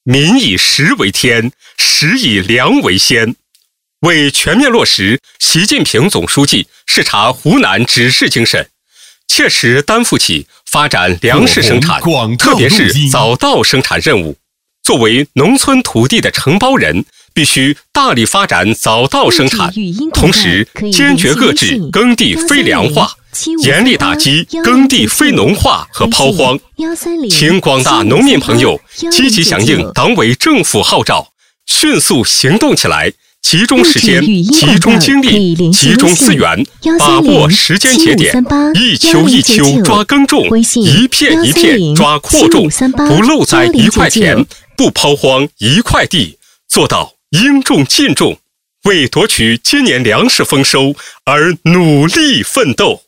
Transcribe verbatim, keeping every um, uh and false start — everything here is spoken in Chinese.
民以食为天，食以粮为先。为全面落实习近平总书记视察湖南指示精神，切实担负起发展粮食生产，特别是早稻生产任务。作为农村土地的承包人，必须大力发展早稻生产，同时坚决遏制耕地非粮化，严厉打击耕地非农化和抛荒。请广大农民朋友积极响应党委政府号召，迅速行动起来，集中时间、集中精力、集中资源，把握时间节点，一秋一秋抓耕种，一片一片抓扩种，不漏栽一块田，不抛荒一块地，做到应种尽种，为夺取今年粮食丰收而努力奋斗。